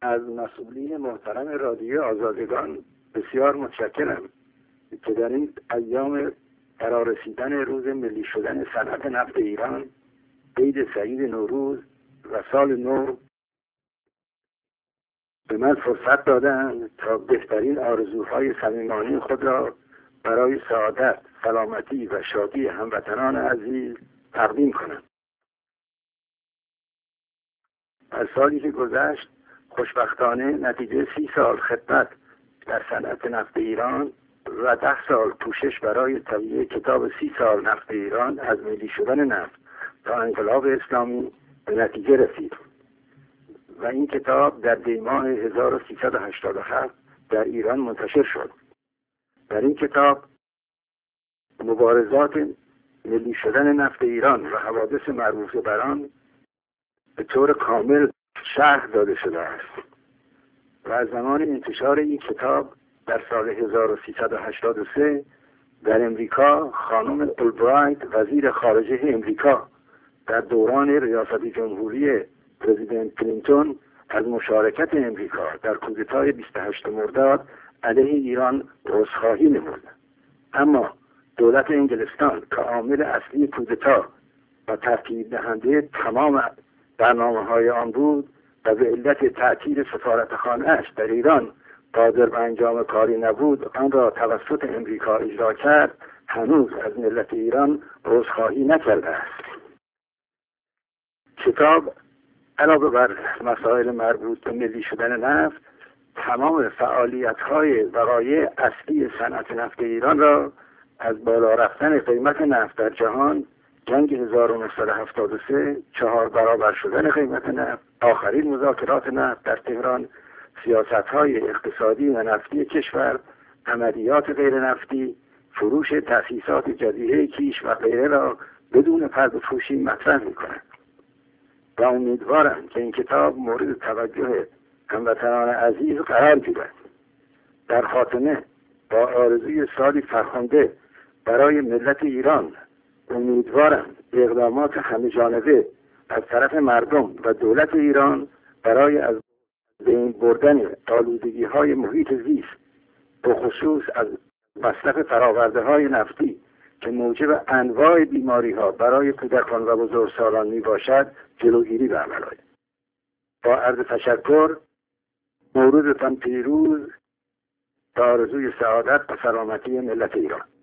از مسئولین محترم رادیو آزادگان بسیار متشکرم که در این ایام فرارسیدن روز ملی شدن صنعت نفت ایران، عید سعید نوروز و سال نو به من فرصت دادند تا بهترین آرزوهای صمیمانه خود را برای سعادت، سلامتی و شادی هموطنان عزیز تقدیم کنم. از سالی که گذشت خوشبختانه نتیجه 30 سال خدمت در صنعت نفت ایران و 10 سال کوشش برای تهیه کتاب 30 سال نفت ایران از ملی شدن نفت تا انقلاب اسلامی به نتیجه رسید و این کتاب در دی‌ماه 1387 در ایران منتشر شد. در این کتاب مبارزات ملی شدن نفت ایران و حوادث مربوط بر آن به طور کامل شرح داده شده است و از زمان انتشار این کتاب در سال 1383 در امریکا خانم اولبرایت وزیر خارجه امریکا در دوران ریاست جمهوری پرزیدنت کلینتون از مشارکت امریکا در کودتای 28 مرداد علیه ایران عذرخواهی نمود. اما دولت انگلستان که عامل اصلی کودتا و ترتیب دهنده تمام برنامه‌های آن بود و به علت تعطیل سفارتخانه‌اش در ایران قادر به انجام کاری نبود، آن را توسط امریکا اجرا کرد، هنوز از ملت ایران عذرخواهی نکرده است. کتاب علاوه بر مسائل مربوط به ملی شدن نفت، تمام فعالیت‌های وقایع اصلی صنعت نفت ایران را از بالا رفتن قیمت نفت در جهان، جنگ 1973، 4 برابر شدن قیمت نفت، آخرین مذاکرات نفت در تهران، سیاست‌های اقتصادی و نفتی کشور، عملیات غیر نفتی، فروش تأسیسات جزیره کیش و غیره را بدون پرده‌پوشی مطرح می‌کند و امیدوارم که این کتاب مورد توجه هموطنان عزیز قرار گیرد. در خاتمه با آرزوی سالی فرخنده برای ملت ایران، امیدوارم اقدامات همه‌جانبه از طرف مردم و دولت ایران برای از بین بردن آلودگی‌های محیط زیست، به خصوص از مصرف فرآورده‌های نفتی که موجب انواع بیماری‌ها برای کودکان و بزرگسالان میباشد، جلوگیری برقرار آید. با عرض تشکر، نوروزتان پیروز، تا آرزوی سعادت و سلامتی ملت ایران.